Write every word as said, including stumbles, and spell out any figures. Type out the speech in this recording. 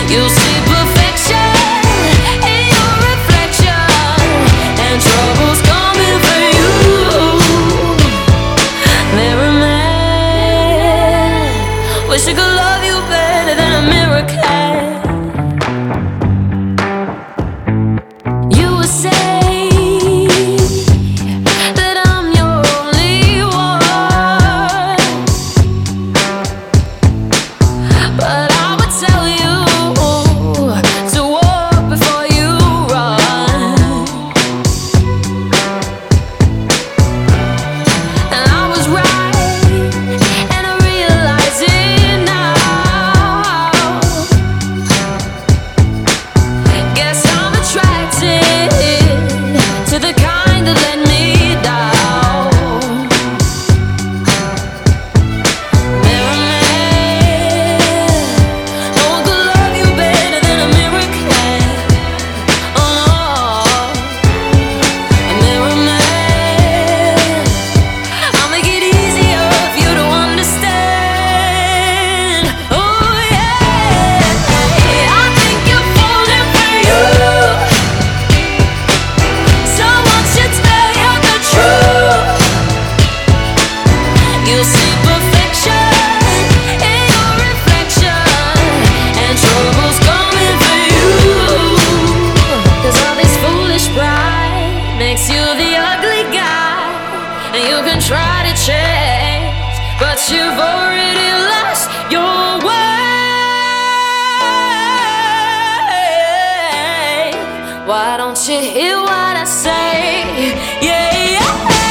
You'll see perfection in your reflection, and trouble's coming for you. Mirror man, wish I could love you better than a mirror can. You will say that I'm your only one, but I would tell you to walk before you run. And I was right, and I realize it now. Guess I'm attracted to the kind that let me down. Mirror man, no one could love you better than a mirror can. Oh no, mirror man, I'll make it easier for you to understand. Oh yeah, I think you're falling for you. Someone should tell you the truth. You'll see perfection in your reflection, and trouble's coming for you. 'Cause all this foolish pride makes you the ugly guy, and you can try to change, but you've already lost your way. Why don't you hear what I say? Yeah, yeah.